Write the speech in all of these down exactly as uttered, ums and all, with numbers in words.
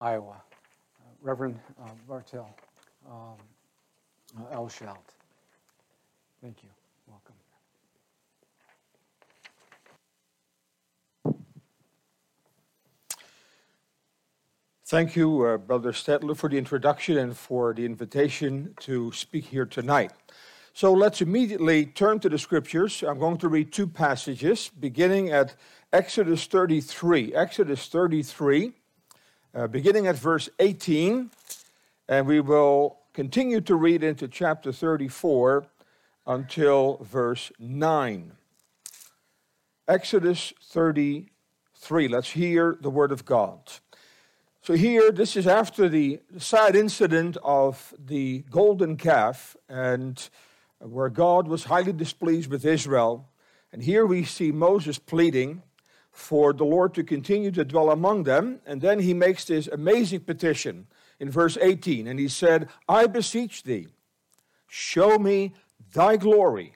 Iowa. Uh, Reverend uh, Bartel um, uh, Elshout. Thank you. Welcome. Thank you, uh, Brother Stettler, for the introduction and for the invitation to speak here tonight. So let's immediately turn to the scriptures. I'm going to read two passages, beginning at Exodus thirty-three. Exodus thirty-three, uh, beginning at verse eighteen, and we will continue to read into chapter thirty-four until verse nine. Exodus thirty-three. Let's hear the word of God. So here, this is after the sad incident of the golden calf, and where God was highly displeased with Israel. And here we see Moses pleading for the Lord to continue to dwell among them. And then he makes this amazing petition in verse eighteen. And he said, I beseech thee, show me thy glory.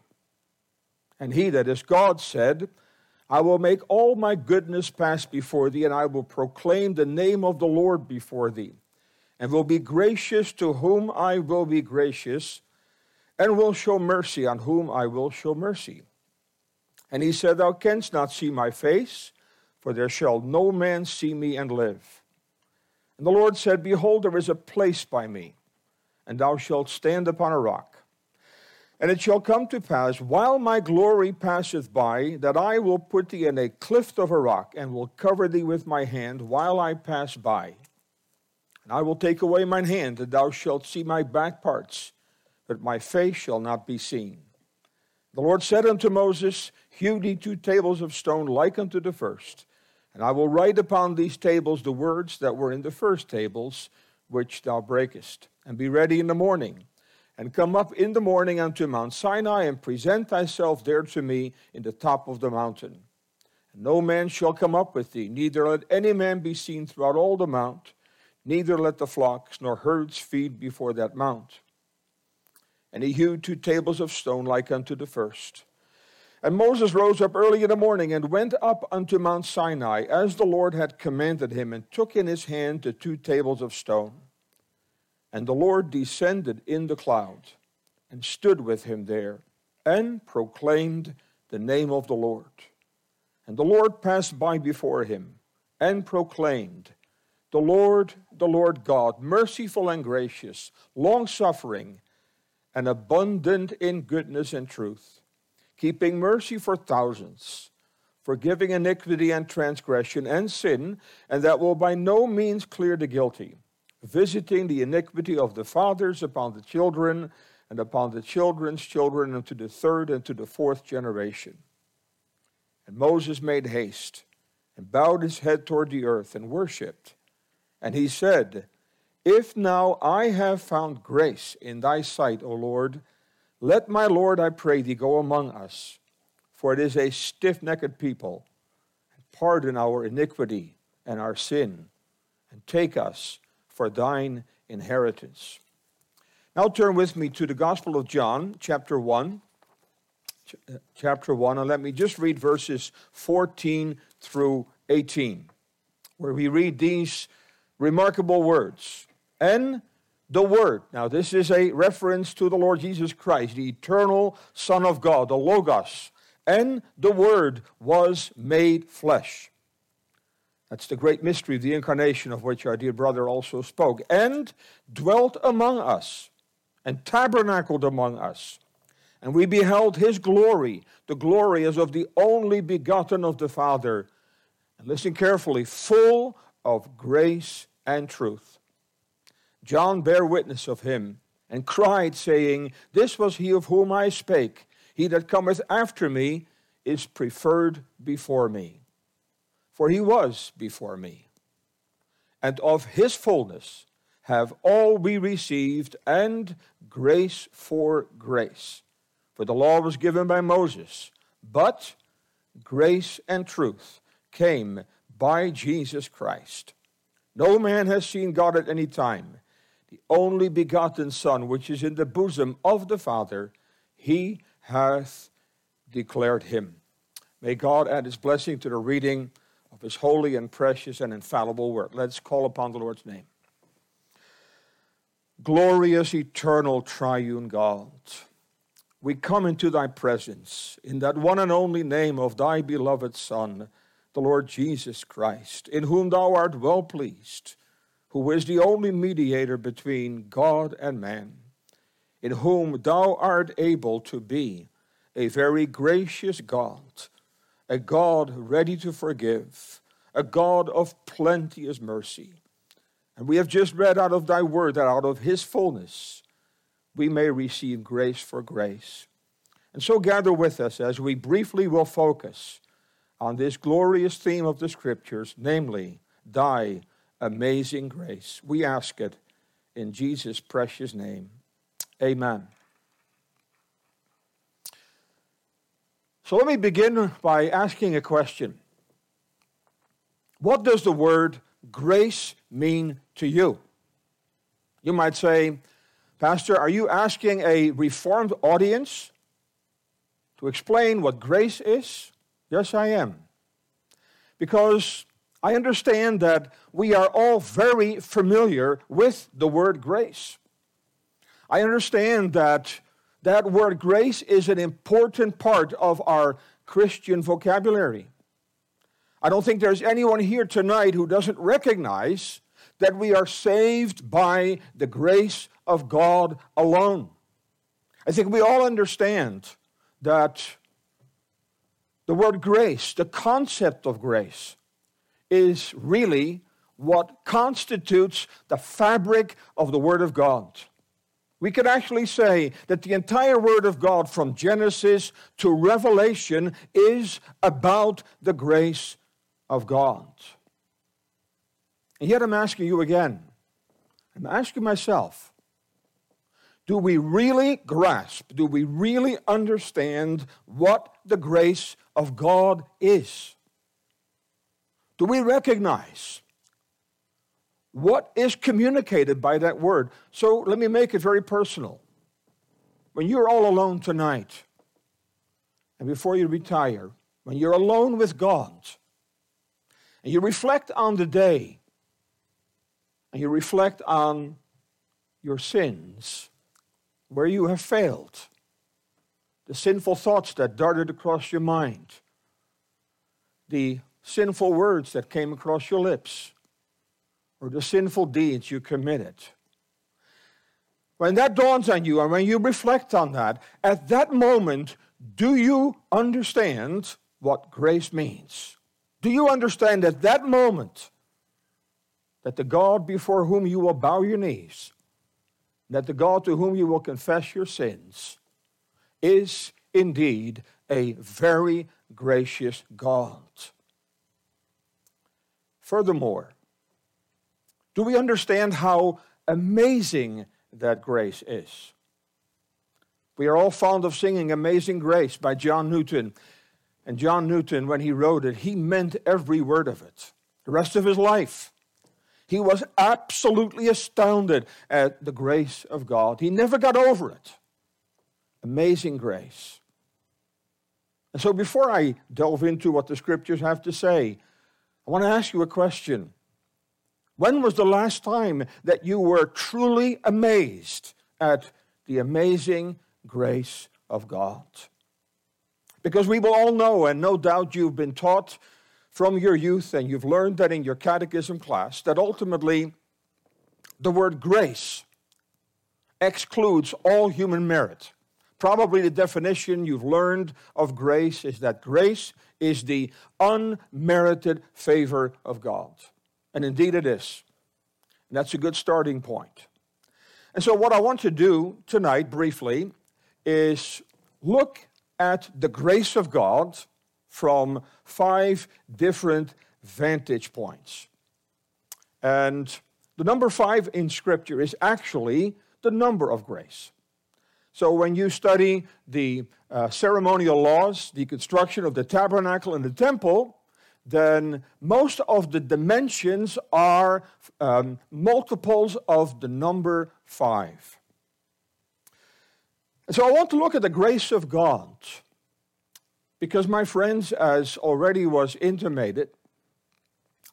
And he, that is God, said, I will make all my goodness pass before thee, and I will proclaim the name of the Lord before thee, and will be gracious to whom I will be gracious, and will show mercy on whom I will show mercy. And he said, Thou canst not see my face, for there shall no man see me and live. And the Lord said, Behold, there is a place by me, and thou shalt stand upon a rock. And it shall come to pass, while my glory passeth by, that I will put thee in a cleft of a rock, and will cover thee with my hand while I pass by. And I will take away mine hand, and thou shalt see my back parts, but my face shall not be seen. The Lord said unto Moses, Hew thee two tables of stone like unto the first, and I will write upon these tables the words that were in the first tables, which thou breakest. And be ready in the morning, and come up in the morning unto Mount Sinai, and present thyself there to me in the top of the mountain. And no man shall come up with thee, neither let any man be seen throughout all the mount, neither let the flocks nor herds feed before that mount. And he hewed two tables of stone like unto the first. And Moses rose up early in the morning, and went up unto Mount Sinai, as the Lord had commanded him, and took in his hand the two tables of stone. And the Lord descended in the cloud, and stood with him there, and proclaimed the name of the Lord. And the Lord passed by before him, and proclaimed, The Lord, the Lord God, merciful and gracious, long-suffering, and abundant in goodness and truth, keeping mercy for thousands, forgiving iniquity and transgression and sin, and that will by no means clear the guilty, visiting the iniquity of the fathers upon the children, and upon the children's children, unto the third and to the fourth generation. And Moses made haste, and bowed his head toward the earth, and worshipped. And he said, If now I have found grace in thy sight, O Lord, let my Lord, I pray thee, go among us, for it is a stiff-necked people, and pardon our iniquity and our sin, and take us for thine inheritance. Now turn with me to the Gospel of John, chapter one. Ch- chapter one, and let me just read verses fourteen through eighteen, where we read these remarkable words. And the Word. Now this is a reference to the Lord Jesus Christ, the eternal Son of God, the Logos. And the Word was made flesh. That's the great mystery of the incarnation, of which our dear brother also spoke. And dwelt among us, and tabernacled among us. And we beheld his glory, the glory as of the only begotten of the Father. And listen carefully, full of grace and truth. John bare witness of him, and cried, saying, This was he of whom I spake. He that cometh after me is preferred before me. For he was before me. And of his fullness have all we received, and grace for grace. For the law was given by Moses, but grace and truth came by Jesus Christ. No man has seen God at any time. The only begotten Son, which is in the bosom of the Father, he hath declared him. May God add his blessing to the reading of his holy and precious and infallible word. Let's call upon the Lord's name. Glorious, eternal, triune God, we come into thy presence in that one and only name of thy beloved Son, the Lord Jesus Christ, in whom thou art well pleased, who is the only mediator between God and man, in whom thou art able to be a very gracious God, a God ready to forgive, a God of plenteous mercy. And we have just read out of thy word that out of his fullness we may receive grace for grace. And so gather with us as we briefly will focus on this glorious theme of the Scriptures, namely, thy amazing grace. We ask it in Jesus' precious name. Amen. So let me begin by asking a question. What does the word grace mean to you? You might say, Pastor, are you asking a Reformed audience to explain what grace is? Yes, I am. Because I understand that we are all very familiar with the word grace. I understand that that word grace is an important part of our Christian vocabulary. I don't think there's anyone here tonight who doesn't recognize that we are saved by the grace of God alone. I think we all understand that the word grace, the concept of grace, is really what constitutes the fabric of the Word of God. We could actually say that the entire Word of God from Genesis to Revelation is about the grace of God. And yet I'm asking you again, I'm asking myself, do we really grasp, do we really understand what the grace of God is? Do we recognize what is communicated by that word? So let me make it very personal. When you're all alone tonight, and before you retire, when you're alone with God, and you reflect on the day, and you reflect on your sins, where you have failed, the sinful thoughts that darted across your mind, the sinful words that came across your lips, or the sinful deeds you committed. When that dawns on you, and when you reflect on that, at that moment, do you understand what grace means? Do you understand at that moment that the God before whom you will bow your knees, that the God to whom you will confess your sins, is indeed a very gracious God? Furthermore, do we understand how amazing that grace is? We are all fond of singing Amazing Grace by John Newton. And John Newton, when he wrote it, he meant every word of it. The rest of his life, he was absolutely astounded at the grace of God. He never got over it. Amazing grace. And so before I delve into what the Scriptures have to say, I want to ask you a question. When was the last time that you were truly amazed at the amazing grace of God? Because we will all know, and no doubt you've been taught from your youth, and you've learned that in your catechism class, that ultimately the word grace excludes all human merit. Probably the definition you've learned of grace is that grace is the unmerited favor of God. And indeed it is. And that's a good starting point. And so what I want to do tonight, briefly, is look at the grace of God from five different vantage points. And the number five in Scripture is actually the number of grace. So when you study the uh, ceremonial laws, the construction of the tabernacle and the temple, then most of the dimensions are um, multiples of the number five. And so I want to look at the grace of God, because my friends, as already was intimated,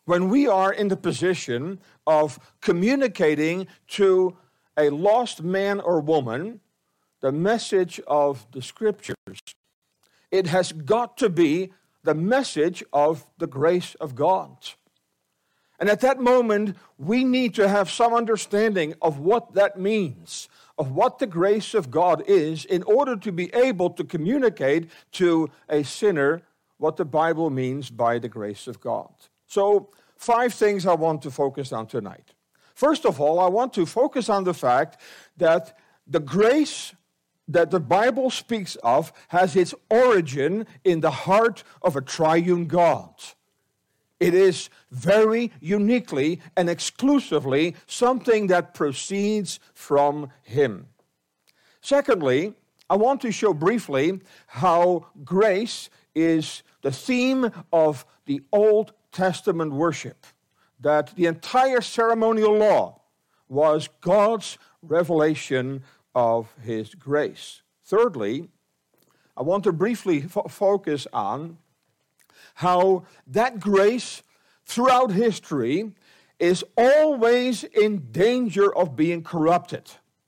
when we are in the position of communicating to a lost man or woman the message of the Scriptures, it has got to be the message of the grace of God. And at that moment, we need to have some understanding of what that means, of what the grace of God is, in order to be able to communicate to a sinner what the Bible means by the grace of God. So, five things I want to focus on tonight. First of all, I want to focus on the fact that the grace that the Bible speaks of has its origin in the heart of a triune God. It is very uniquely and exclusively something that proceeds from Him. Secondly, I want to show briefly how grace is the theme of the Old Testament worship, that the entire ceremonial law was God's revelation of His grace. Thirdly, I want to briefly fo- focus on how that grace throughout history is always in danger of being corrupted.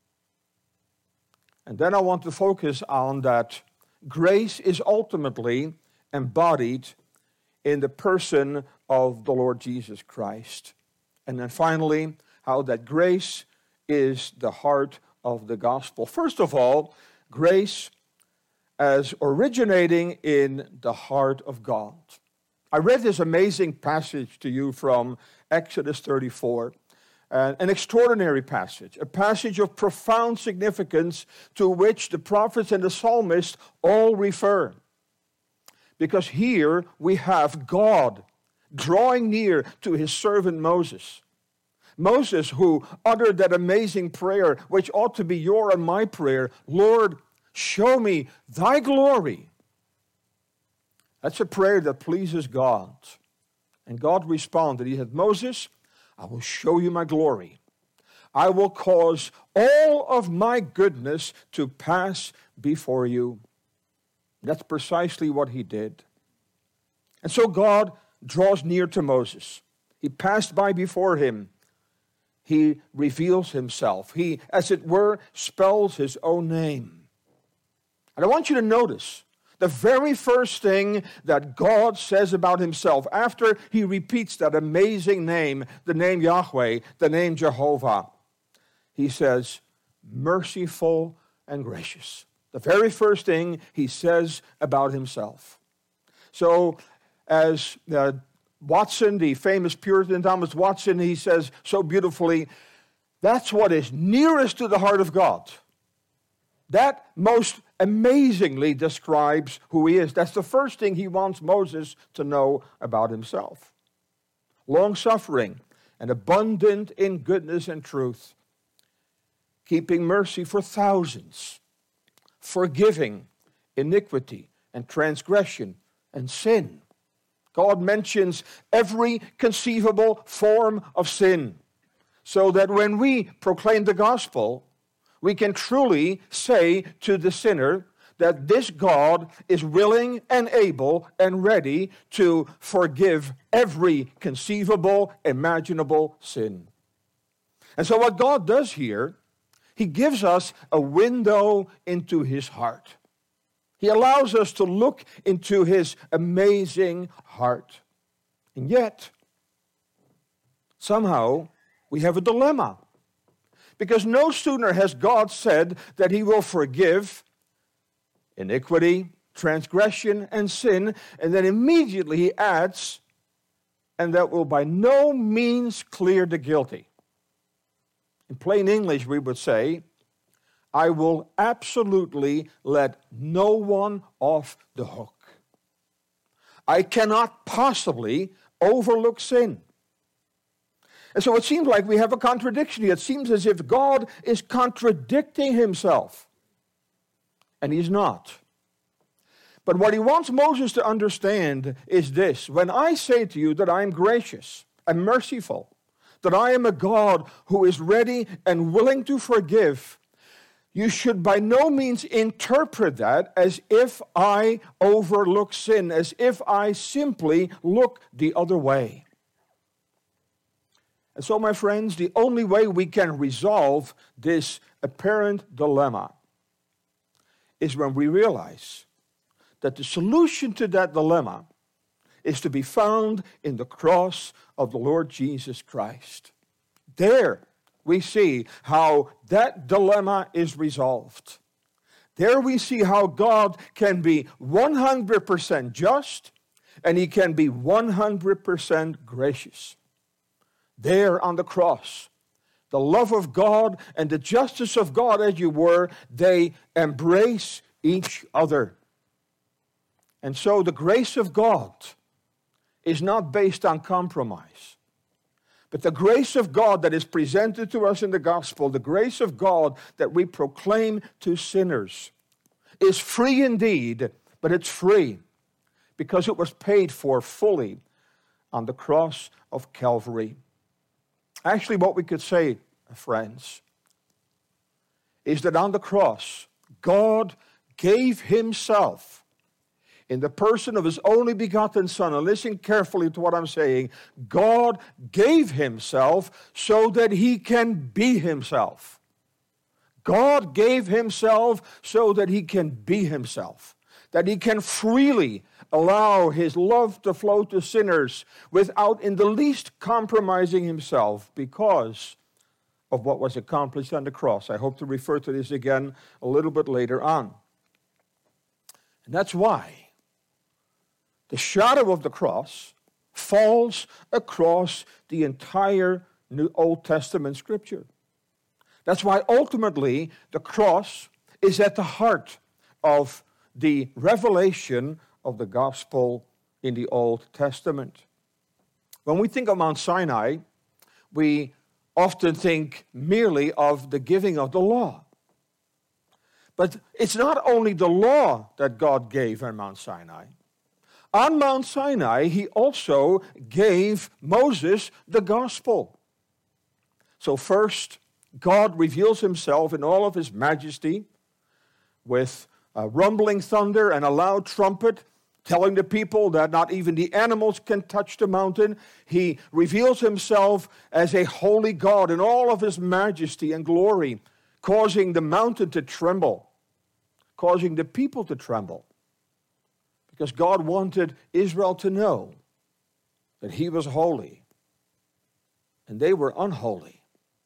And then I want to focus on that grace is ultimately embodied in the person of the Lord Jesus Christ. And then finally, how that grace is the heart of the gospel. First of all, grace as originating in the heart of God. I read this amazing passage to you from Exodus thirty-four, uh, an extraordinary passage, a passage of profound significance to which the prophets and the psalmists all refer. Because here we have God drawing near to His servant Moses. Moses, who uttered that amazing prayer, which ought to be your and my prayer, Lord, show me thy glory. That's a prayer that pleases God. And God responded. He said, Moses, I will show you my glory. I will cause all of my goodness to pass before you. That's precisely what He did. And so God draws near to Moses. He passed by before him. He reveals Himself. He, as it were, spells His own name. And I want you to notice the very first thing that God says about Himself after He repeats that amazing name, the name Yahweh, the name Jehovah. He says, merciful and gracious. The very first thing He says about Himself. So, as uh, Watson, the famous Puritan Thomas Watson, he says so beautifully, that's what is nearest to the heart of God. That most amazingly describes who He is. That's the first thing He wants Moses to know about Himself. Long-suffering and abundant in goodness and truth, keeping mercy for thousands, forgiving iniquity and transgression and sin. God mentions every conceivable form of sin, so that when we proclaim the gospel, we can truly say to the sinner that this God is willing and able and ready to forgive every conceivable, imaginable sin. And so what God does here, He gives us a window into His heart. He allows us to look into His amazing heart. And yet, somehow, we have a dilemma. Because no sooner has God said that He will forgive iniquity, transgression, and sin, and then immediately He adds, and that will by no means clear the guilty. In plain English, we would say, I will absolutely let no one off the hook. I cannot possibly overlook sin. And so it seems like we have a contradiction here. It seems as if God is contradicting Himself. And He's not. But what He wants Moses to understand is this. When I say to you that I am gracious and merciful, that I am a God who is ready and willing to forgive, you should by no means interpret that as if I overlook sin, as if I simply look the other way. And so, my friends, the only way we can resolve this apparent dilemma is when we realize that the solution to that dilemma is to be found in the cross of the Lord Jesus Christ. There we see how that dilemma is resolved. There we see how God can be one hundred percent just and he can be one hundred percent gracious. There on the cross, the love of God and the justice of God, as you were, they embrace each other. And so the grace of God is not based on compromise. But the grace of God that is presented to us in the gospel, the grace of God that we proclaim to sinners, is free indeed, but it's free because it was paid for fully on the cross of Calvary. Actually, what we could say, friends, is that on the cross, God gave himself in the person of his only begotten Son. And listen carefully to what I'm saying. God gave himself so that he can be himself. God gave himself so that he can be himself. That he can freely allow his love to flow to sinners without in the least compromising himself because of what was accomplished on the cross. I hope to refer to this again a little bit later on. And that's why the shadow of the cross falls across the entire New Old Testament Scripture. That's why ultimately the cross is at the heart of the revelation of the gospel in the Old Testament. When we think of Mount Sinai, we often think merely of the giving of the law. But it's not only the law that God gave on Mount Sinai. On Mount Sinai, he also gave Moses the gospel. So first, God reveals himself in all of his majesty with a rumbling thunder and a loud trumpet, telling the people that not even the animals can touch the mountain. He reveals himself as a holy God in all of his majesty and glory, causing the mountain to tremble, causing the people to tremble. Because God wanted Israel to know that he was holy and they were unholy.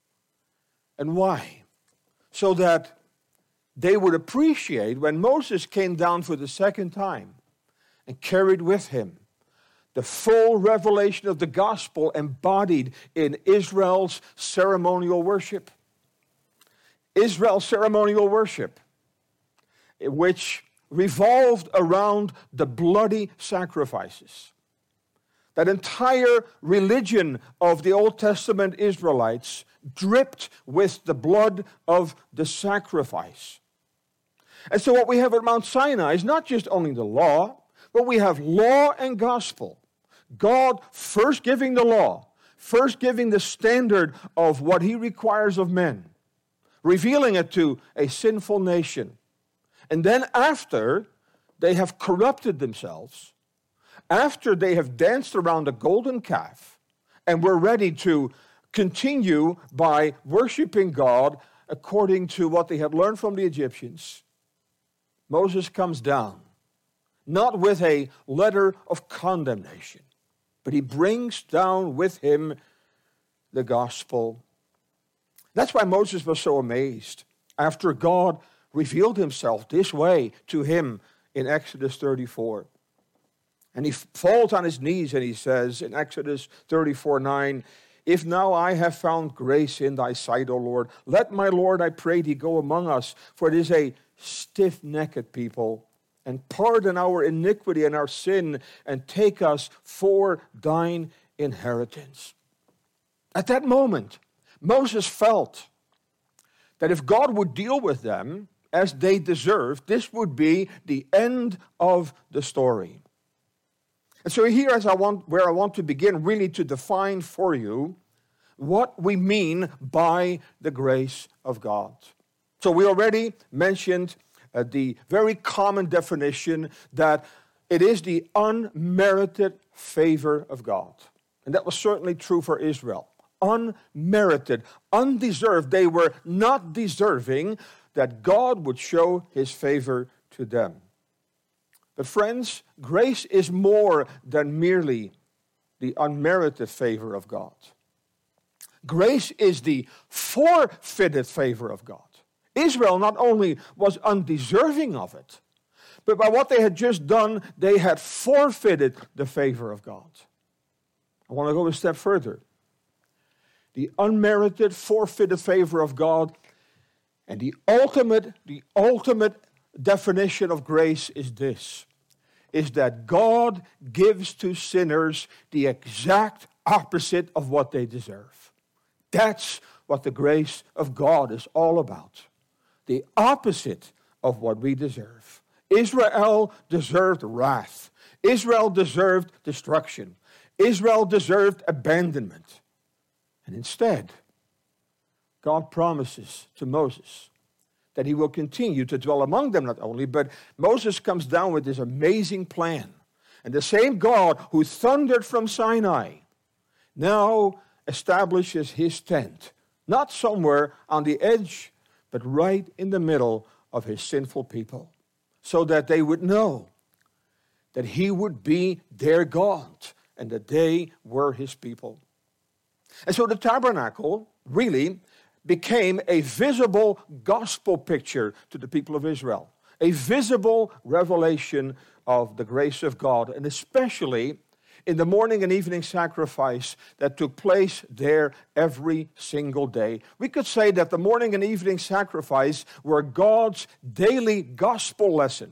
And why? So that they would appreciate when Moses came down for the second time and carried with him the full revelation of the gospel embodied in Israel's ceremonial worship. Israel's ceremonial worship, which revolved around the bloody sacrifices. That entire religion of the Old Testament Israelites dripped with the blood of the sacrifice. And so what we have at Mount Sinai is not just only the law, but we have law and gospel. God first giving the law, first giving the standard of what he requires of men, revealing it to a sinful nation. And then after they have corrupted themselves, after they have danced around a golden calf, and were ready to continue by worshiping God according to what they had learned from the Egyptians, Moses comes down, not with a letter of condemnation, but he brings down with him the gospel. That's why Moses was so amazed after God revealed himself this way to him in Exodus thirty-four. And he falls on his knees and he says in Exodus thirty-four nine, "If now I have found grace in thy sight, O Lord, let my Lord, I pray thee, go among us, for it is a stiff-necked people, and pardon our iniquity and our sin, and take us for thine inheritance." At that moment, Moses felt that if God would deal with them as they deserved, this would be the end of the story. And so here is I want, where I want to begin really to define for you what we mean by the grace of God. So we already mentioned uh, the very common definition that it is the unmerited favor of God. And that was certainly true for Israel. unmerited, undeserved. They were not deserving that God would show his favor to them. But friends, grace is more than merely the unmerited favor of God. Grace is the forfeited favor of God. Israel not only was undeserving of it, but by what they had just done, they had forfeited the favor of God. I want to go a step further. The unmerited, forfeited favor of God, and the ultimate, the ultimate definition of grace is this, is that God gives to sinners the exact opposite of what they deserve. That's what the grace of God is all about. The opposite of what we deserve. Israel deserved wrath. Israel deserved destruction. Israel deserved abandonment. And instead, God promises to Moses that he will continue to dwell among them not only, but Moses comes down with this amazing plan. And the same God who thundered from Sinai now establishes his tent, not somewhere on the edge, but right in the middle of his sinful people, so that they would know that he would be their God and that they were his people. And so the tabernacle really became a visible gospel picture to the people of Israel, a visible revelation of the grace of God, and especially in the morning and evening sacrifice that took place there every single day. We could say that the morning and evening sacrifice were God's daily gospel lesson.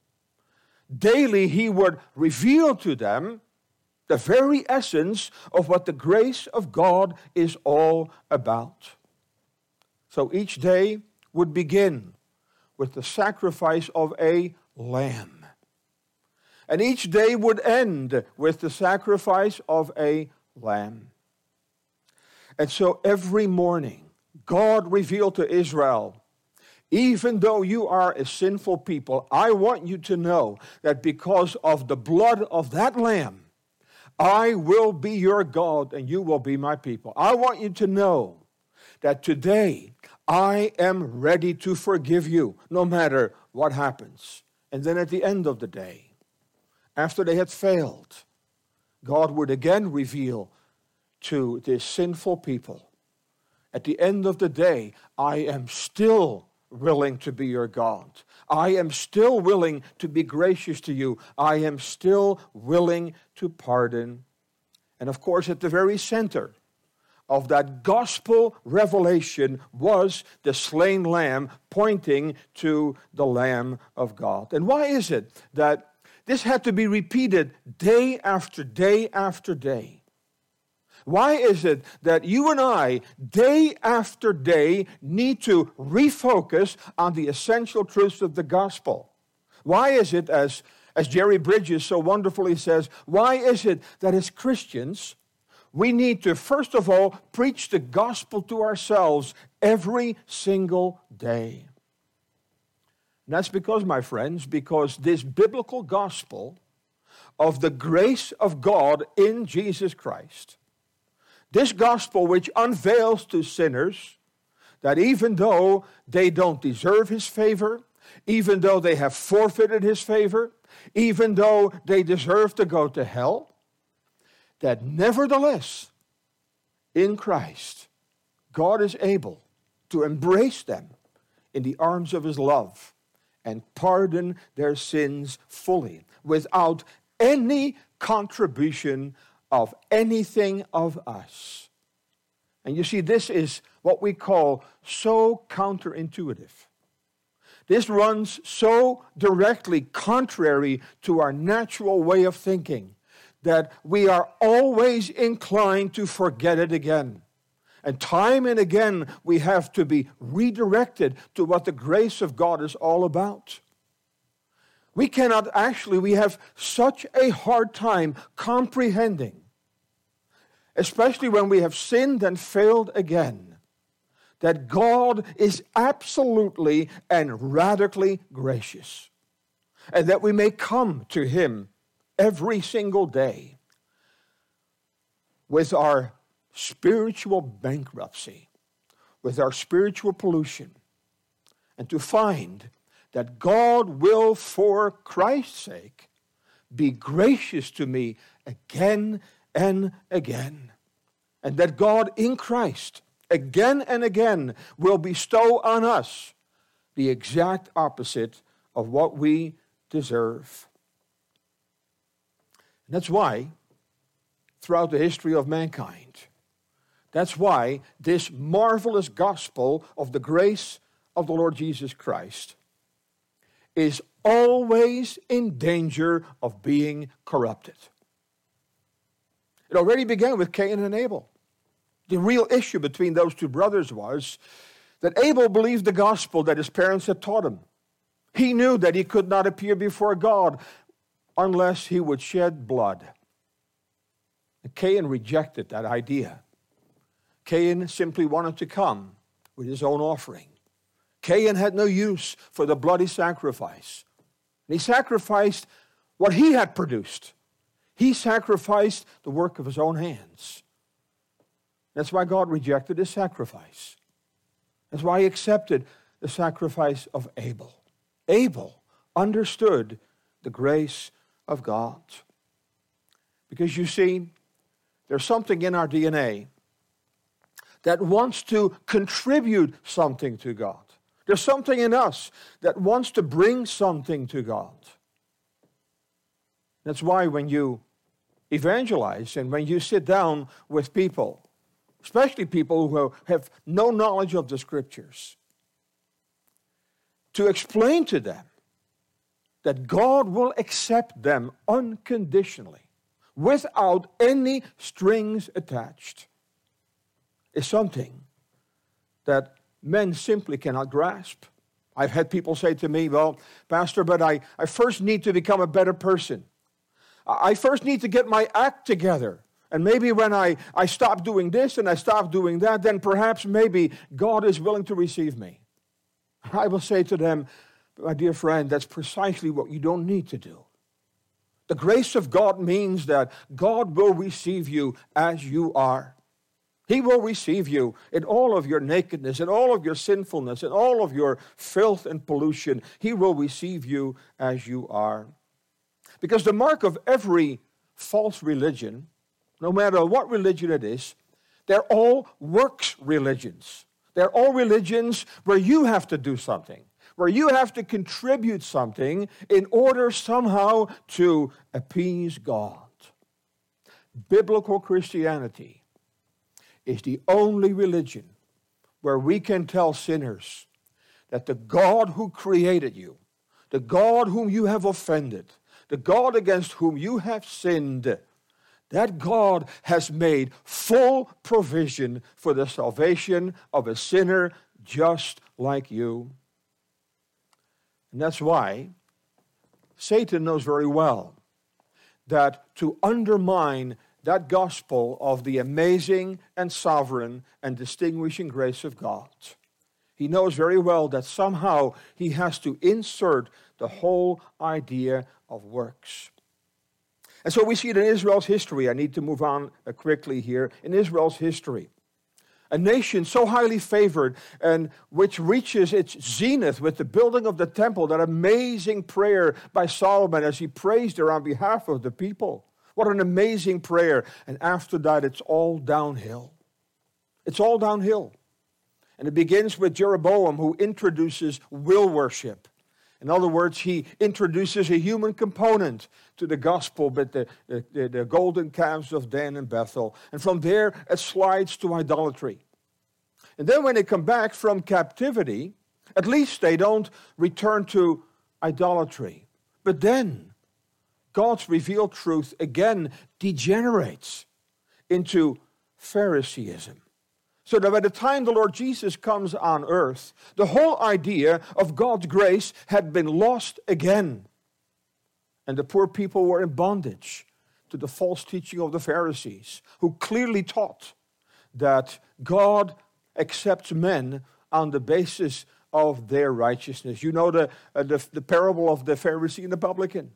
Daily he would reveal to them the very essence of what the grace of God is all about. So each day would begin with the sacrifice of a lamb. And each day would end with the sacrifice of a lamb. And so every morning, God revealed to Israel, even though you are a sinful people, I want you to know that because of the blood of that lamb, I will be your God and you will be my people. I want you to know that today I am ready to forgive you no matter what happens. And then at the end of the day, after they had failed, God would again reveal to this sinful people, at the end of the day, I am still willing to be your God. I am still willing to be gracious to you. I am still willing to pardon. And of course, at the very center of that gospel revelation was the slain lamb, pointing to the Lamb of God. And why is it that this had to be repeated day after day after day? Why is it that you and I, day after day, need to refocus on the essential truths of the gospel? Why is it, as, as Jerry Bridges so wonderfully says, why is it that as Christians, we need to, first of all, preach the gospel to ourselves every single day? And that's because, my friends, because this biblical gospel of the grace of God in Jesus Christ, this gospel which unveils to sinners that even though they don't deserve his favor, even though they have forfeited his favor, even though they deserve to go to hell, that nevertheless, in Christ, God is able to embrace them in the arms of his love and pardon their sins fully, without any contribution of anything of us. And you see, this is what we call so counterintuitive. This runs so directly contrary to our natural way of thinking that we are always inclined to forget it again. And time and again, we have to be redirected to what the grace of God is all about. We cannot actually, we have such a hard time comprehending, especially when we have sinned and failed again, that God is absolutely and radically gracious, and that we may come to him every single day with our spiritual bankruptcy, with our spiritual pollution, and to find that God will, for Christ's sake, be gracious to me again and again. And that God in Christ, again and again, will bestow on us the exact opposite of what we deserve. And that's why, throughout the history of mankind, that's why this marvelous gospel of the grace of the Lord Jesus Christ is always in danger of being corrupted. It already began with Cain and Abel. The real issue between those two brothers was that Abel believed the gospel that his parents had taught him. He knew that he could not appear before God unless he would shed blood. And Cain rejected that idea. Cain simply wanted to come with his own offering. Cain had no use for the bloody sacrifice. And he sacrificed what he had produced. He sacrificed the work of his own hands. That's why God rejected his sacrifice. That's why he accepted the sacrifice of Abel. Abel understood the grace of God. Because you see, there's something in our D N A that wants to contribute something to God. There's something in us that wants to bring something to God. That's why when you evangelize and when you sit down with people, especially people who have no knowledge of the Scriptures, to explain to them that God will accept them unconditionally, without any strings attached, is something that men simply cannot grasp. I've had people say to me, well, Pastor, but I, I first need to become a better person. I first need to get my act together. And maybe when I, I stop doing this and I stop doing that, then perhaps maybe God is willing to receive me. I will say to them, my dear friend, that's precisely what you don't need to do. The grace of God means that God will receive you as you are. He will receive you in all of your nakedness, in all of your sinfulness, in all of your filth and pollution. He will receive you as you are. Because the mark of every false religion, no matter what religion it is, they're all works religions. They're all religions where you have to do something, where you have to contribute something in order somehow to appease God. Biblical Christianity is the only religion where we can tell sinners that the God who created you, the God whom you have offended, the God against whom you have sinned, that God has made full provision for the salvation of a sinner just like you. And that's why Satan knows very well that to undermine that gospel of the amazing and sovereign and distinguishing grace of God, he knows very well that somehow he has to insert the whole idea of works. And so we see it in Israel's history. I need to move on quickly here. In Israel's history, a nation so highly favored and which reaches its zenith with the building of the temple, that amazing prayer by Solomon as he prays there on behalf of the people. What an amazing prayer. And after that, it's all downhill. It's all downhill. And it begins with Jeroboam, who introduces will worship. In other words, he introduces a human component to the gospel, but the, the, the golden calves of Dan and Bethel. And from there, it slides to idolatry. And then when they come back from captivity, at least they don't return to idolatry. But then, God's revealed truth again degenerates into Phariseeism. So that by the time the Lord Jesus comes on earth, the whole idea of God's grace had been lost again. And the poor people were in bondage to the false teaching of the Pharisees, who clearly taught that God accepts men on the basis of their righteousness. You know the, uh, the, the parable of the Pharisee and the publican.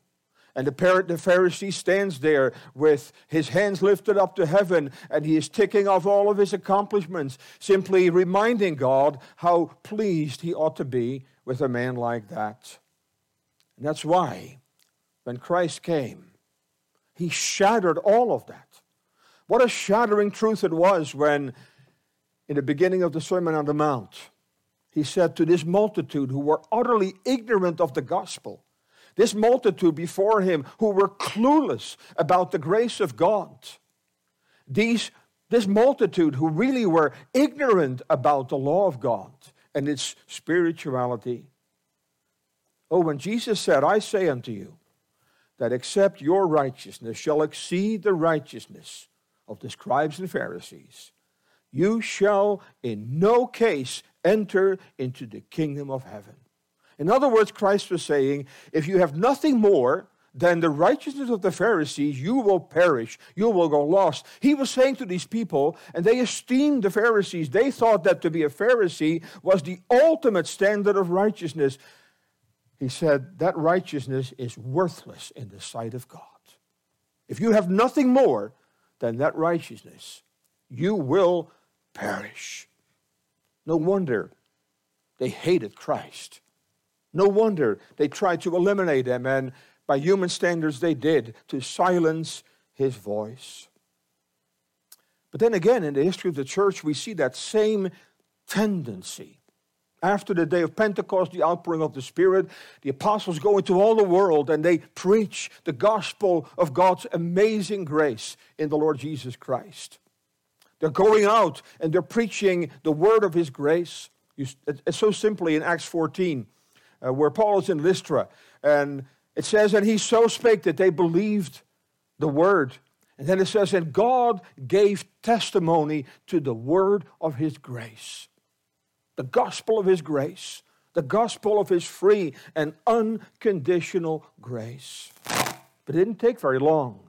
And the par- the Pharisee stands there with his hands lifted up to heaven, and he is ticking off all of his accomplishments, simply reminding God how pleased he ought to be with a man like that. And that's why, when Christ came, he shattered all of that. What a shattering truth it was when, in the beginning of the Sermon on the Mount, he said to this multitude who were utterly ignorant of the gospel, this multitude before him who were clueless about the grace of God, these, this multitude who really were ignorant about the law of God and its spirituality. Oh, when Jesus said, I say unto you, that except your righteousness shall exceed the righteousness of the scribes and Pharisees, you shall in no case enter into the kingdom of heaven. In other words, Christ was saying, if you have nothing more than the righteousness of the Pharisees, you will perish, you will go lost. He was saying to these people, and they esteemed the Pharisees. They thought that to be a Pharisee was the ultimate standard of righteousness. He said, that righteousness is worthless in the sight of God. If you have nothing more than that righteousness, you will perish. No wonder they hated Christ. No wonder they tried to eliminate him, and by human standards they did, to silence his voice. But then again, in the history of the church, we see that same tendency. After the day of Pentecost, the outpouring of the Spirit, the apostles go into all the world and they preach the gospel of God's amazing grace in the Lord Jesus Christ. They're going out and they're preaching the word of his grace. It's so simply in Acts fourteen, uh, where Paul is in Lystra, and it says, and he so spake that they believed the word. And then it says, and God gave testimony to the word of his grace. The gospel of his grace. The gospel of his free and unconditional grace. But it didn't take very long.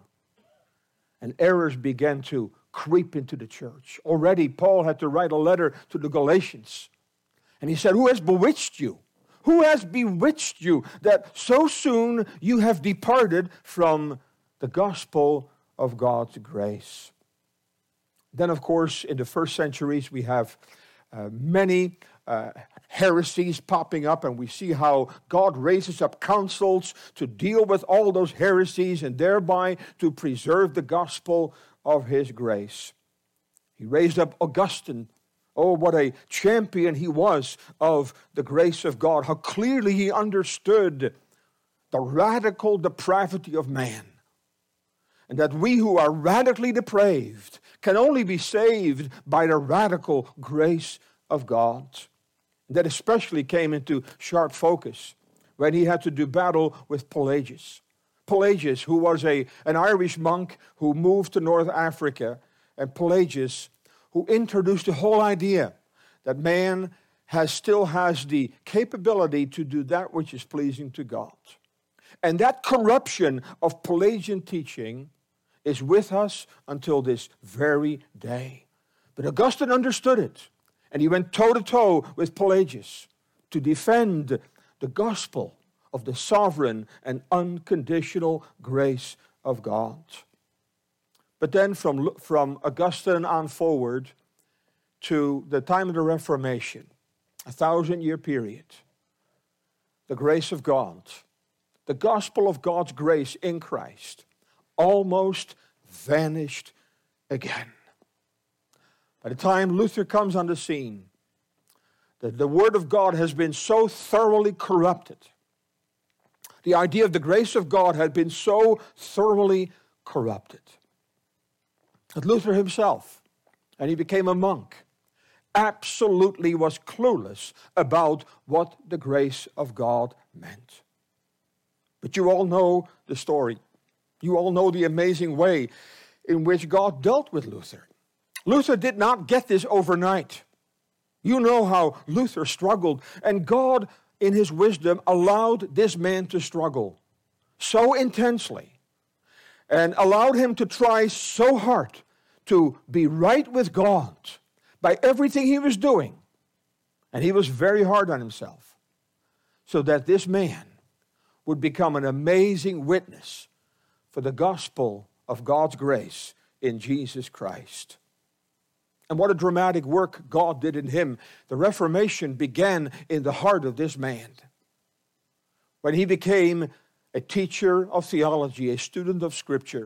And errors began to creep into the church. Already Paul had to write a letter to the Galatians. And he said, who has bewitched you? Who has bewitched you that so soon you have departed from the gospel of God's grace? Then, of course, in the first centuries, we have uh, many uh, heresies popping up, and we see how God raises up councils to deal with all those heresies and thereby to preserve the gospel of his grace. He raised up Augustine. Oh, what a champion he was of the grace of God. How clearly he understood the radical depravity of man. And that we who are radically depraved can only be saved by the radical grace of God. That especially came into sharp focus when he had to do battle with Pelagius. Pelagius, who was a, an Irish monk who moved to North Africa, and Pelagius, who introduced the whole idea that man has still has the capability to do that which is pleasing to God. And that corruption of Pelagian teaching is with us until this very day. But Augustine understood it, and he went toe-to-toe with Pelagius to defend the gospel of the sovereign and unconditional grace of God. But then from, from Augustine on forward to the time of the Reformation, a thousand-year period, the grace of God, the gospel of God's grace in Christ, almost vanished again. By the time Luther comes on the scene, the, the Word of God has been so thoroughly corrupted. The idea of the grace of God had been so thoroughly corrupted that Luther himself, and he became a monk, absolutely was clueless about what the grace of God meant. But you all know the story. You all know the amazing way in which God dealt with Luther. Luther did not get this overnight. You know how Luther struggled, and God, in his wisdom, allowed this man to struggle so intensely and allowed him to try so hard to be right with God by everything he was doing. And he was very hard on himself, so that this man would become an amazing witness for the gospel of God's grace in Jesus Christ. And what a dramatic work God did in him. The Reformation began in the heart of this man, when he became a teacher of theology, a student of Scripture.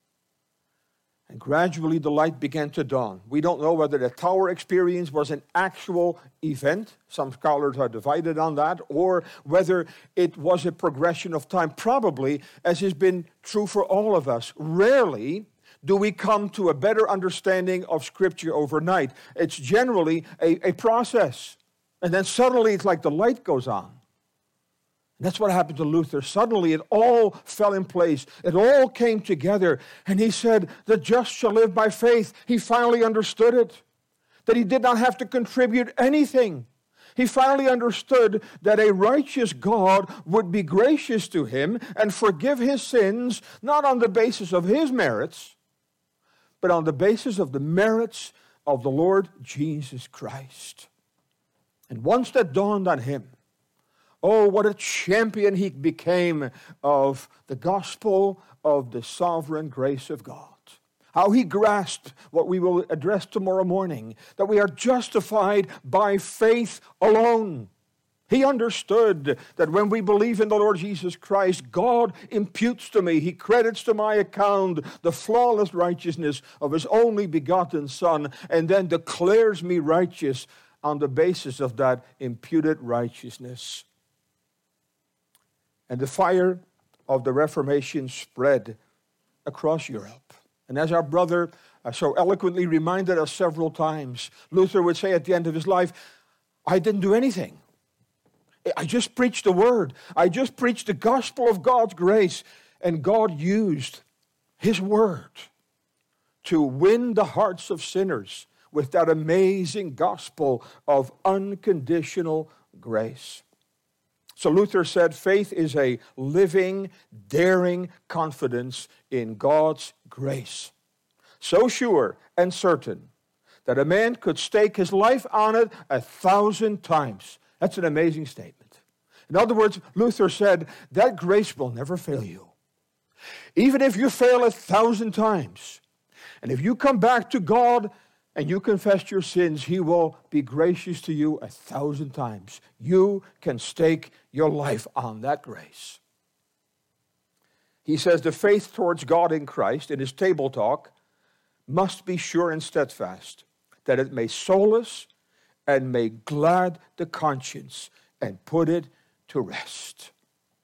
And gradually the light began to dawn. We don't know whether the tower experience was an actual event. Some scholars are divided on that. Or whether it was a progression of time. Probably, as has been true for all of us. Rarely do we come to a better understanding of Scripture overnight. It's generally a, a process. And then suddenly it's like the light goes on. That's what happened to Luther. Suddenly it all fell in place. It all came together. And he said, the just shall live by faith. He finally understood it. That he did not have to contribute anything. He finally understood that a righteous God would be gracious to him and forgive his sins, not on the basis of his merits, but on the basis of the merits of the Lord Jesus Christ. And once that dawned on him, oh, what a champion he became of the gospel of the sovereign grace of God. How he grasped what we will address tomorrow morning, that we are justified by faith alone. He understood that when we believe in the Lord Jesus Christ, God imputes to me, he credits to my account the flawless righteousness of his only begotten Son, and then declares me righteous on the basis of that imputed righteousness. And the fire of the Reformation spread across Europe. And as our brother uh, so eloquently reminded us several times, Luther would say at the end of his life, I didn't do anything. I just preached the word. I just preached the gospel of God's grace. And God used his word to win the hearts of sinners with that amazing gospel of unconditional grace. So Luther said, faith is a living, daring confidence in God's grace. So sure and certain that a man could stake his life on it a thousand times. That's an amazing statement. In other words, Luther said, that grace will never fail you. Even if you fail a thousand times, and if you come back to God and you confess your sins, he will be gracious to you a thousand times. You can stake your life on that grace. He says the faith towards God in Christ, in his table talk, must be sure and steadfast, that it may solace and may glad the conscience and put it to rest.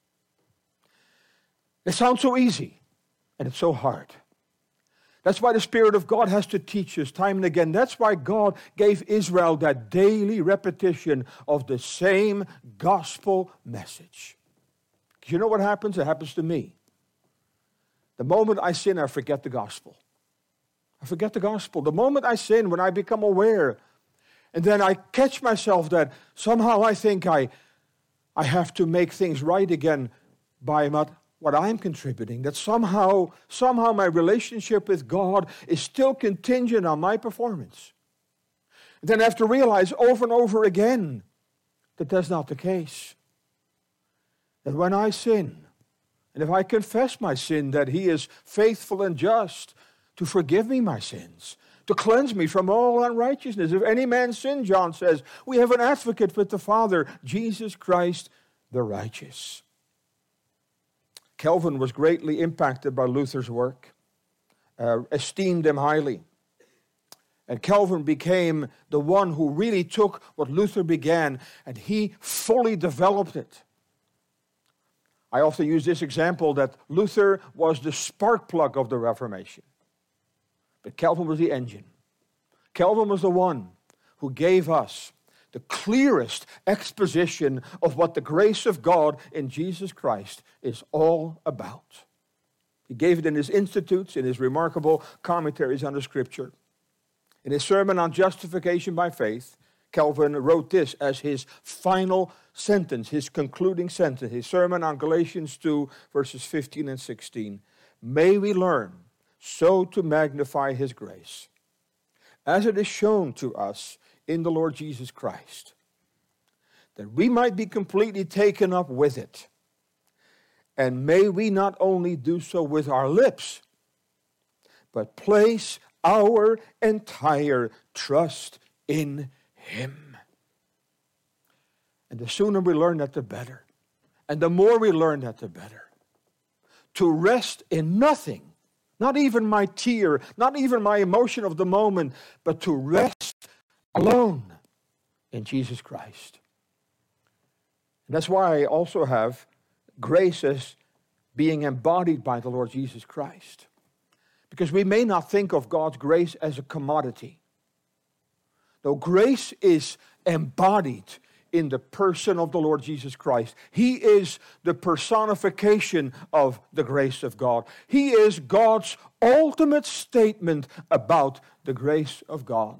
It sounds so easy, and it's so hard. That's why the Spirit of God has to teach us time and again. That's why God gave Israel that daily repetition of the same gospel message. You know what happens? It happens to me. The moment I sin, I forget the gospel. I forget the gospel. The moment I sin, when I become aware, and then I catch myself that somehow I think I, I have to make things right again by not what I'm contributing, that somehow, somehow my relationship with God is still contingent on my performance. And then I have to realize over and over again that that's not the case. That when I sin, and if I confess my sin, that he is faithful and just to forgive me my sins, to cleanse me from all unrighteousness. If any man sin, John says, we have an advocate with the Father, Jesus Christ the righteous. Calvin was greatly impacted by Luther's work, uh, esteemed him highly. And Calvin became the one who really took what Luther began and he fully developed it. I often use this example that Luther was the spark plug of the Reformation, but Calvin was the engine. Calvin was the one who gave us the clearest exposition of what the grace of God in Jesus Christ is all about. He gave it in his Institutes, in his remarkable commentaries on the Scripture. In his sermon on justification by faith, Calvin wrote this as his final sentence, his concluding sentence, his sermon on Galatians two, verses fifteen and sixteen. May we learn so to magnify his grace, as it is shown to us in the Lord Jesus Christ, that we might be completely taken up with it, And may we not only do so with our lips, but place our entire trust in Him. And the sooner we learn that, the better. And the more we learn that, the better. To rest in nothing, not even my tear, not even my emotion of the moment, but to rest alone in Jesus Christ. And that's why I also have grace as being embodied by the Lord Jesus Christ. Because we may not think of God's grace as a commodity. No, grace is embodied in the person of the Lord Jesus Christ. He is the personification of the grace of God. He is God's ultimate statement about the grace of God.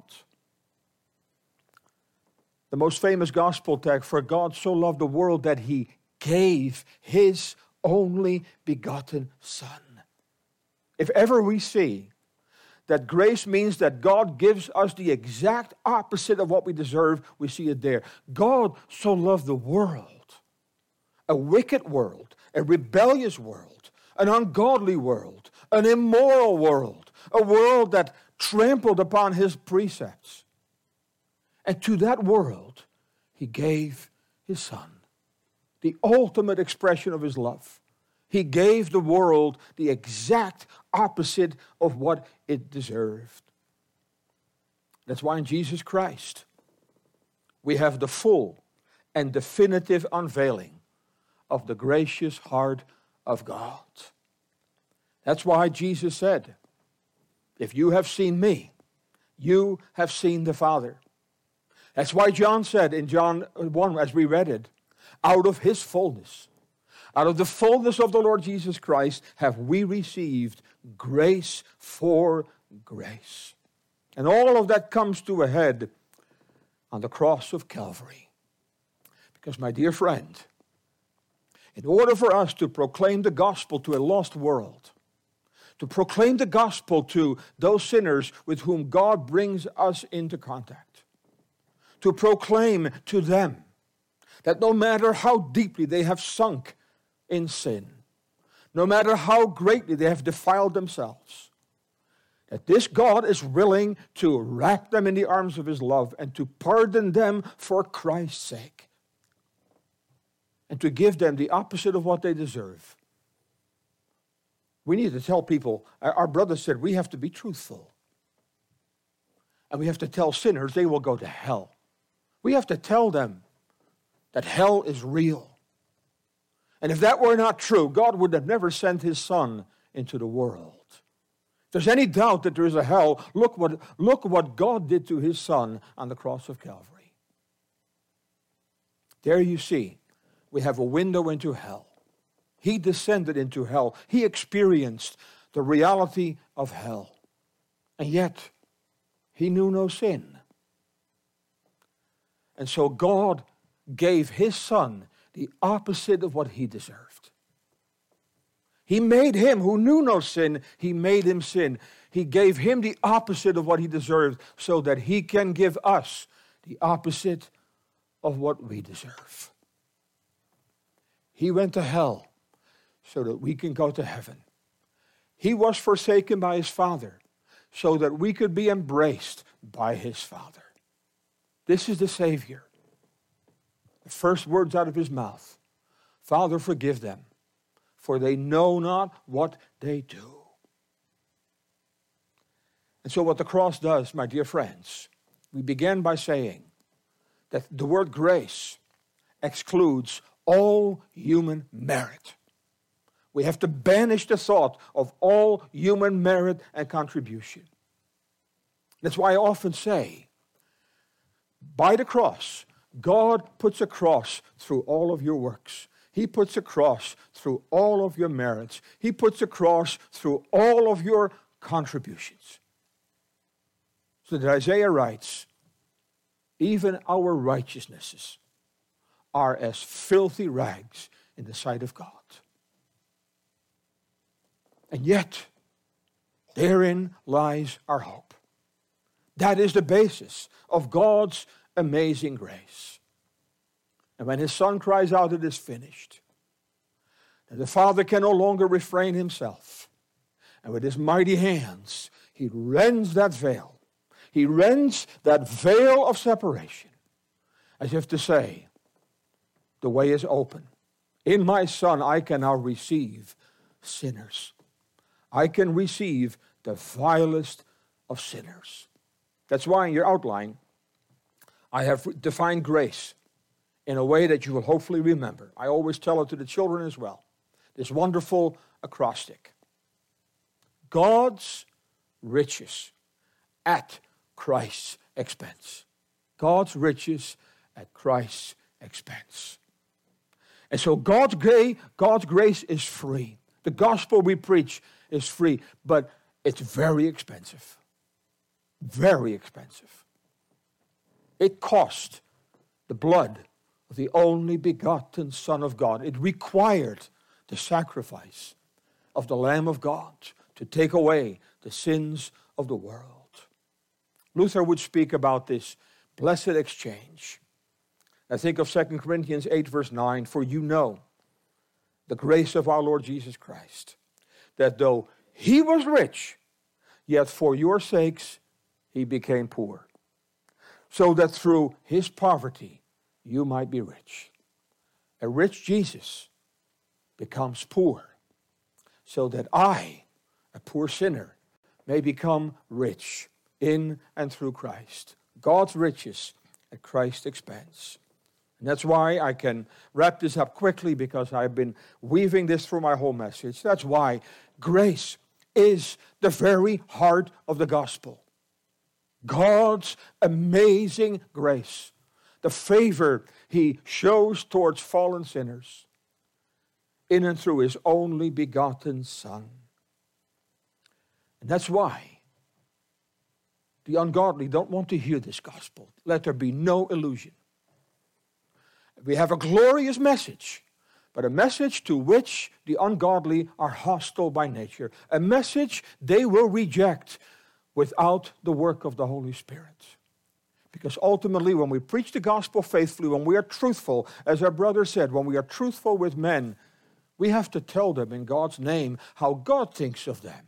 The most famous gospel text, for God so loved the world that He gave His only begotten Son. If ever we see that grace means that God gives us the exact opposite of what we deserve, we see it there. God so loved the world, a wicked world, a rebellious world, an ungodly world, an immoral world, a world that trampled upon His precepts. And to that world, He gave His Son, the ultimate expression of His love. He gave the world the exact opposite of what it deserved. That's why in Jesus Christ, we have the full and definitive unveiling of the gracious heart of God. That's why Jesus said, if you have seen me, you have seen the Father. That's why John said in John one, as we read it, out of His fullness, out of the fullness of the Lord Jesus Christ, have we received grace for grace. And all of that comes to a head on the cross of Calvary. Because, my dear friend, in order for us to proclaim the gospel to a lost world, to proclaim the gospel to those sinners with whom God brings us into contact, to proclaim to them that no matter how deeply they have sunk in sin, no matter how greatly they have defiled themselves, that this God is willing to wrap them in the arms of His love and to pardon them for Christ's sake, and to give them the opposite of what they deserve. We need to tell people, our brother said, we have to be truthful. And we have to tell sinners they will go to hell. We have to tell them that hell is real. And if that were not true, God would have never sent His Son into the world. If there's any doubt that there is a hell, look what, look what God did to His Son on the cross of Calvary. There you see, we have a window into hell. He descended into hell. He experienced the reality of hell. And yet, He knew no sin. And so God gave His Son the opposite of what He deserved. He made Him who knew no sin, He made Him sin. He gave Him the opposite of what He deserved so that He can give us the opposite of what we deserve. He went to hell so that we can go to heaven. He was forsaken by His Father so that we could be embraced by His Father. This is the Savior. The first words out of His mouth, Father, forgive them, for they know not what they do. And so what the cross does, my dear friends, we began by saying that the word grace excludes all human merit. We have to banish the thought of all human merit and contribution. That's why I often say, by the cross, God puts a cross through all of your works. He puts a cross through all of your merits. He puts a cross through all of your contributions. So that Isaiah writes, even our righteousnesses are as filthy rags in the sight of God. And yet, therein lies our hope. That is the basis of God's amazing grace. And when His Son cries out, it is finished, And the Father can no longer refrain himself. And with his mighty hands, he rends that veil. He rends that veil of separation, as if to say, the way is open. In my Son, I can now receive sinners. I can receive the vilest of sinners. That's why in your outline, I have defined grace in a way that you will hopefully remember. I always tell it to the children as well. This wonderful acrostic. God's riches at Christ's expense. God's riches at Christ's expense. And so God's grace, God's grace is free. The gospel we preach is free, but it's very expensive. Very expensive. It cost the blood of the only begotten Son of God. It required the sacrifice of the Lamb of God to take away the sins of the world. Luther would speak about this blessed exchange. I think of Second Corinthians eight, verse nine, for you know the grace of our Lord Jesus Christ, that though he was rich, yet for your sakes he became poor, so that through his poverty you might be rich. A rich Jesus becomes poor, so that I, a poor sinner, may become rich in and through Christ. God's riches at Christ's expense. And that's why I can wrap this up quickly, because I've been weaving this through my whole message. That's why grace is the very heart of the gospel. God's amazing grace, the favor he shows towards fallen sinners in and through his only begotten Son. And that's why the ungodly don't want to hear this gospel. Let there be no illusion. We have a glorious message, but a message to which the ungodly are hostile by nature. A message they will reject without the work of the Holy Spirit. Because ultimately, when we preach the gospel faithfully, when we are truthful, as our brother said, when we are truthful with men, we have to tell them in God's name how God thinks of them.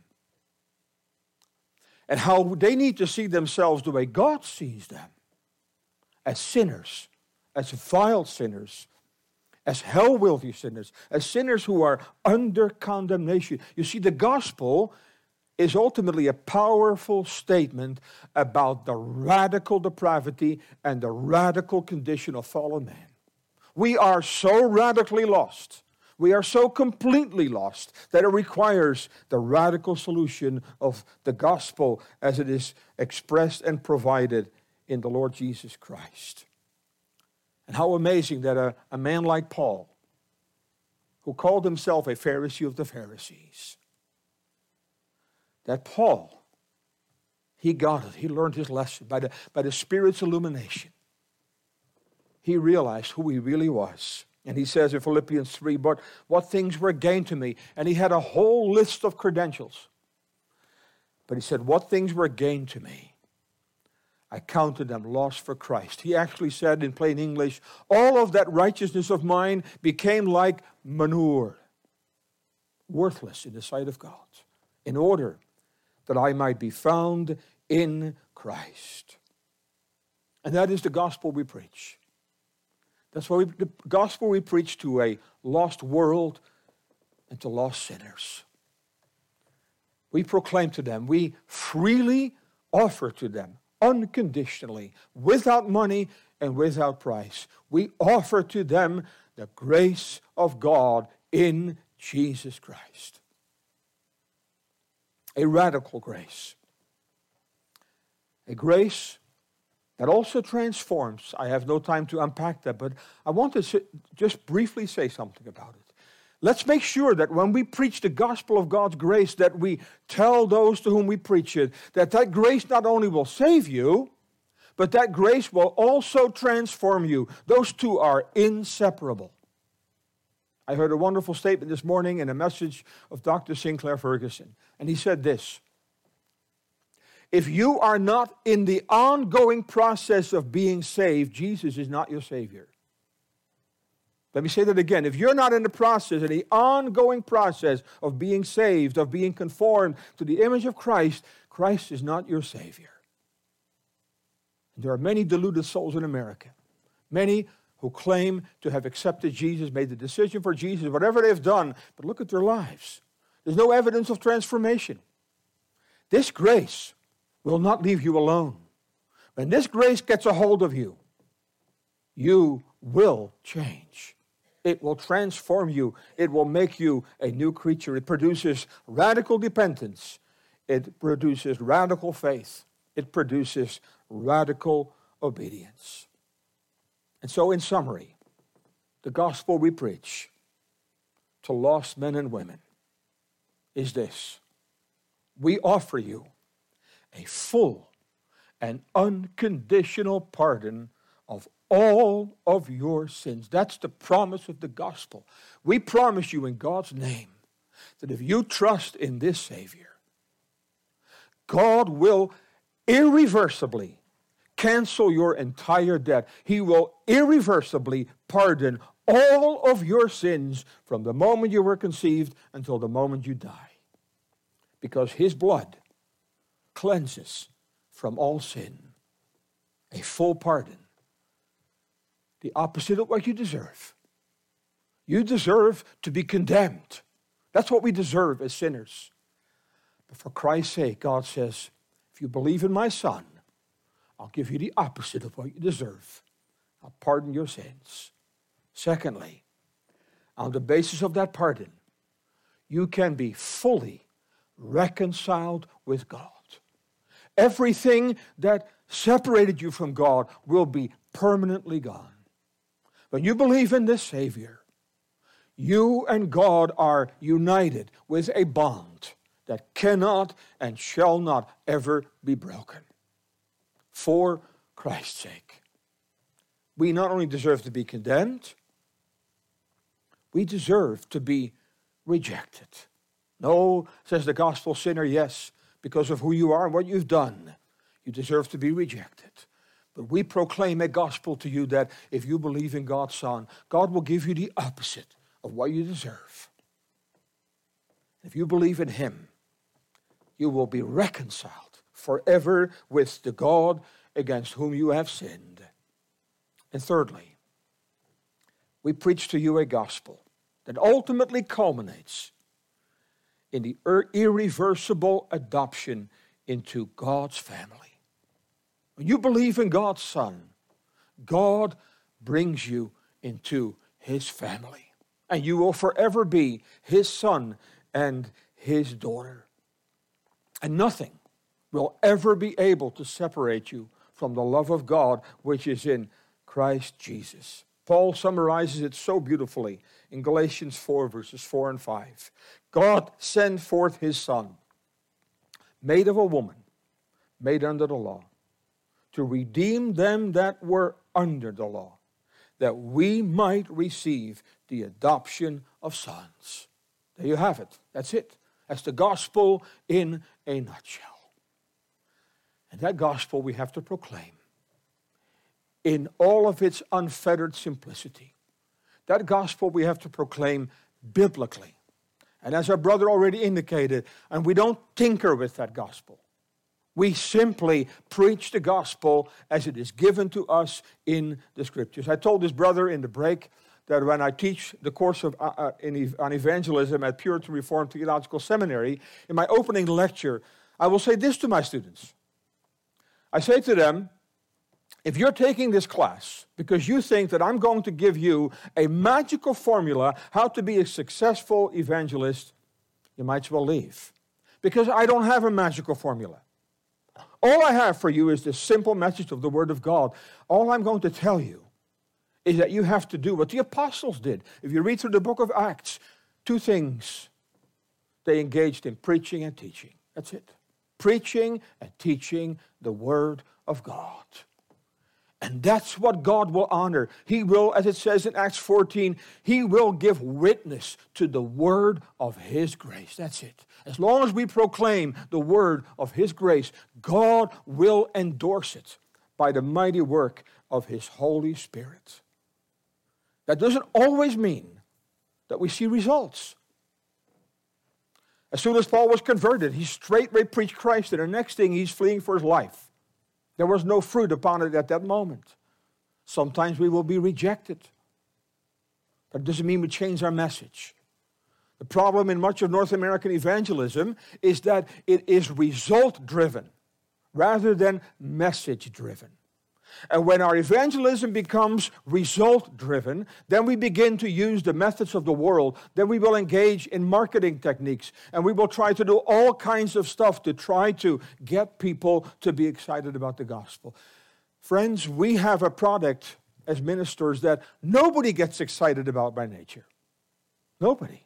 And how they need to see themselves the way God sees them. As sinners, as vile sinners, as hell-worthy sinners, as sinners who are under condemnation. You see, the gospel is ultimately a powerful statement about the radical depravity and the radical condition of fallen man. We are so radically lost, we are so completely lost, that it requires the radical solution of the gospel as it is expressed and provided in the Lord Jesus Christ. And how amazing that a, a man like Paul, who called himself a Pharisee of the Pharisees, that Paul, he got it. He learned his lesson by the, by the Spirit's illumination. He realized who he really was. And he says in Philippians three, but what things were gained to me? And he had a whole list of credentials. But he said, what things were gained to me? I counted them lost for Christ. He actually said in plain English, all of that righteousness of mine became like manure, worthless in the sight of God, in order that I might be found in Christ. And that is the gospel we preach. That's why we, the gospel we preach to a lost world and to lost sinners. We proclaim to them, we freely offer to them, unconditionally, without money and without price. We offer to them the grace of God in Jesus Christ. A radical grace. A grace that also transforms. I have no time to unpack that, but I want to just briefly say something about it. Let's make sure that when we preach the gospel of God's grace, that we tell those to whom we preach it, that that grace not only will save you, but that grace will also transform you. Those two are inseparable. I heard a wonderful statement this morning in a message of Doctor Sinclair Ferguson, and he said this: if you are not in the ongoing process of being saved, Jesus is not your Savior. Let me say that again. If you're not in the process, in the ongoing process of being saved, of being conformed to the image of Christ, Christ is not your Savior. There are many deluded souls in America. Many who claim to have accepted Jesus, made the decision for Jesus, whatever they've done, but look at their lives. There's no evidence of transformation. This grace will not leave you alone. When this grace gets a hold of you, you will change. It will transform you. It will make you a new creature. It produces radical dependence. It produces radical faith. It produces radical obedience. And so, in summary, the gospel we preach to lost men and women is this. We offer you a full and unconditional pardon of all of your sins. That's the promise of the gospel. We promise you in God's name that if you trust in this Savior, God will irreversibly cancel your entire debt. He will irreversibly pardon all of your sins from the moment you were conceived until the moment you die. Because His blood cleanses from all sin. A full pardon. The opposite of what you deserve. You deserve to be condemned. That's what we deserve as sinners. But for Christ's sake, God says, if you believe in my Son, I'll give you the opposite of what you deserve. I'll pardon your sins. Secondly, on the basis of that pardon, you can be fully reconciled with God. Everything that separated you from God will be permanently gone. When you believe in this Savior, you and God are united with a bond that cannot and shall not ever be broken. For Christ's sake. We not only deserve to be condemned, we deserve to be rejected. No, says the gospel sinner, yes, because of who you are and what you've done, you deserve to be rejected. But we proclaim a gospel to you that if you believe in God's Son, God will give you the opposite of what you deserve. If you believe in Him, you will be reconciled forever with the God against whom you have sinned. And thirdly, we preach to you a gospel that ultimately culminates in the irreversible adoption into God's family. When you believe in God's Son, God brings you into His family. And you will forever be His son and His daughter. And nothing will ever be able to separate you from the love of God which is in Christ Jesus. Paul summarizes it so beautifully in Galatians four, verses four and five. God sent forth His Son, made of a woman, made under the law, to redeem them that were under the law, that we might receive the adoption of sons. There you have it. That's it. That's the gospel in a nutshell. And that gospel we have to proclaim in all of its unfettered simplicity. That gospel we have to proclaim biblically. And as our brother already indicated, and we don't tinker with that gospel. We simply preach the gospel as it is given to us in the Scriptures. I told this brother in the break that when I teach the course of, uh, uh, in, on evangelism at Puritan Reformed Theological Seminary, in my opening lecture, I will say this to my students. I say to them, if you're taking this class because you think that I'm going to give you a magical formula how to be a successful evangelist, you might as well leave. Because I don't have a magical formula. All I have for you is this simple message of the Word of God. All I'm going to tell you is that you have to do what the apostles did. If you read through the book of Acts, two things. They engaged in preaching and teaching. That's it. Preaching and teaching the Word of God. And that's what God will honor. He will, as it says in Acts fourteen, He will give witness to the word of His grace. That's it. As long as we proclaim the word of His grace, God will endorse it by the mighty work of His Holy Spirit. That doesn't always mean that we see results. As soon as Paul was converted, he straightway preached Christ, and the next thing he's fleeing for his life. There was no fruit upon it at that moment. Sometimes we will be rejected. That doesn't mean we change our message. The problem in much of North American evangelism is that it is result-driven rather than message-driven. And when our evangelism becomes result-driven, then we begin to use the methods of the world. Then we will engage in marketing techniques, and we will try to do all kinds of stuff to try to get people to be excited about the gospel. Friends, we have a product as ministers that nobody gets excited about by nature. Nobody.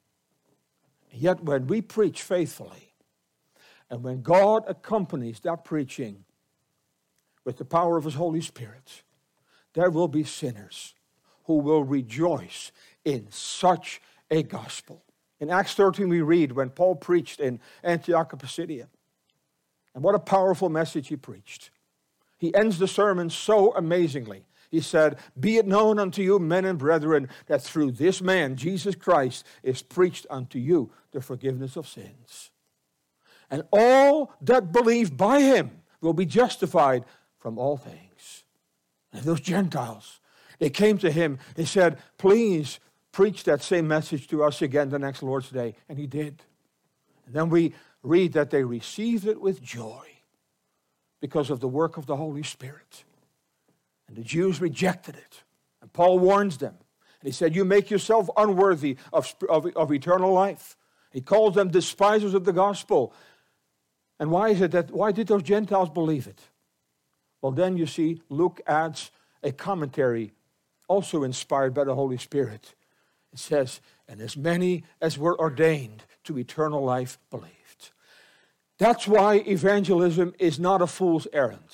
Yet when we preach faithfully, and when God accompanies that preaching with the power of His Holy Spirit, there will be sinners who will rejoice in such a gospel. In Acts thirteen we read when Paul preached in Antioch of Pisidia. And what a powerful message he preached. He ends the sermon so amazingly. He said, "Be it known unto you, men and brethren, that through this man, Jesus Christ, is preached unto you the forgiveness of sins. And all that believe by him will be justified from all things." And those Gentiles, they came to him, they said, "Please preach that same message to us again the next Lord's Day." And he did. And then we read that they received it with joy because of the work of the Holy Spirit. And the Jews rejected it. And Paul warns them. And he said, "You make yourself unworthy of, of, of eternal life." He calls them despisers of the gospel. And why is it that, why did those Gentiles believe it? Well, then you see, Luke adds a commentary, also inspired by the Holy Spirit. It says, "And as many as were ordained to eternal life believed." That's why evangelism is not a fool's errand.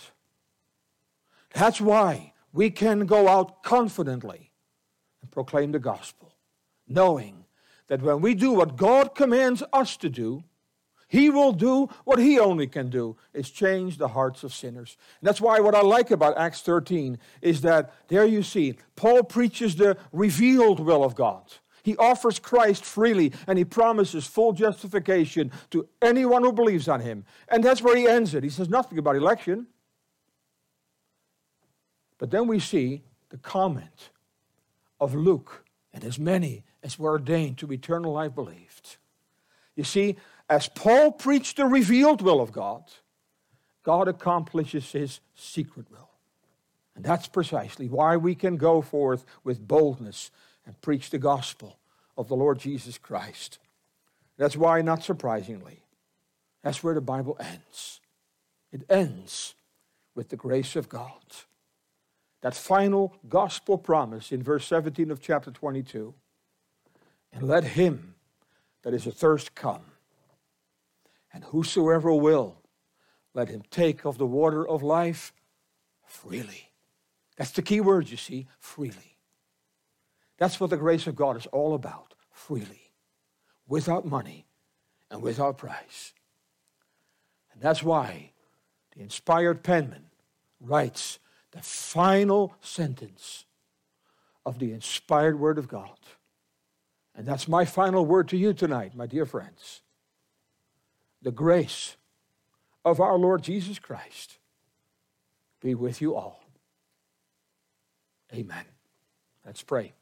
That's why we can go out confidently and proclaim the gospel, knowing that when we do what God commands us to do, He will do what He only can do, is change the hearts of sinners. And that's why what I like about Acts thirteen is that there you see, Paul preaches the revealed will of God. He offers Christ freely, and he promises full justification to anyone who believes on him. And that's where he ends it. He says nothing about election. But then we see the comment of Luke, "And as many as were ordained to eternal life believed." You see, as Paul preached the revealed will of God, God accomplishes His secret will. And that's precisely why we can go forth with boldness and preach the gospel of the Lord Jesus Christ. That's why, not surprisingly, that's where the Bible ends. It ends with the grace of God. That final gospel promise in verse seventeen of chapter twenty-two. "And let him that is athirst come, and whosoever will, let him take of the water of life freely." That's the key word, you see, freely. That's what the grace of God is all about, freely, without money and without price. And that's why the inspired penman writes the final sentence of the inspired word of God. And that's my final word to you tonight, my dear friends. The grace of our Lord Jesus Christ be with you all. Amen. Let's pray.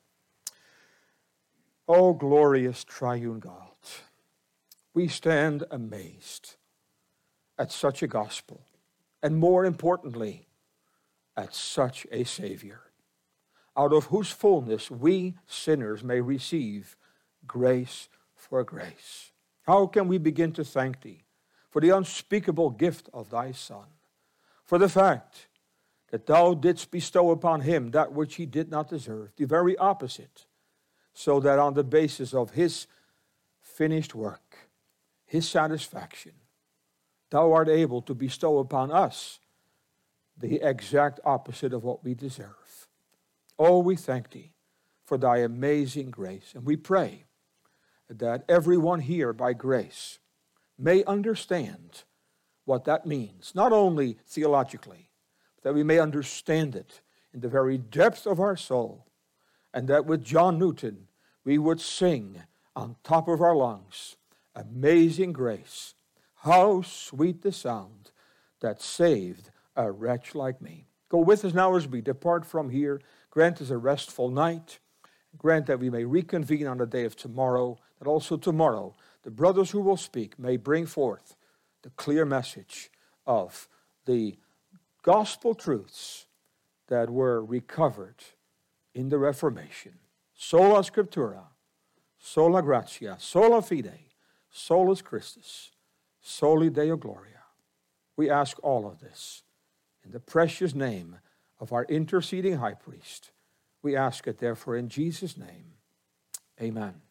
O glorious triune God, we stand amazed at such a gospel, and more importantly, at such a Savior, out of whose fullness we sinners may receive grace for grace. How can we begin to thank Thee for the unspeakable gift of Thy Son, for the fact that Thou didst bestow upon Him that which He did not deserve, the very opposite, so that on the basis of His finished work, His satisfaction, Thou art able to bestow upon us the exact opposite of what we deserve. Oh, we thank Thee for Thy amazing grace, and we pray that everyone here by grace may understand what that means, not only theologically, but that we may understand it in the very depth of our soul, and that with John Newton we would sing on top of our lungs, Amazing Grace, how sweet the sound that saved a wretch like me. Go with us now as we depart from here. Grant us a restful night. Grant that we may reconvene on the day of tomorrow, that also tomorrow the brothers who will speak may bring forth the clear message of the gospel truths that were recovered in the Reformation. Sola Scriptura, sola gratia, sola fide, solus Christus, soli Deo gloria. We ask all of this in the precious name of our interceding high priest. We ask it therefore in Jesus' name. Amen.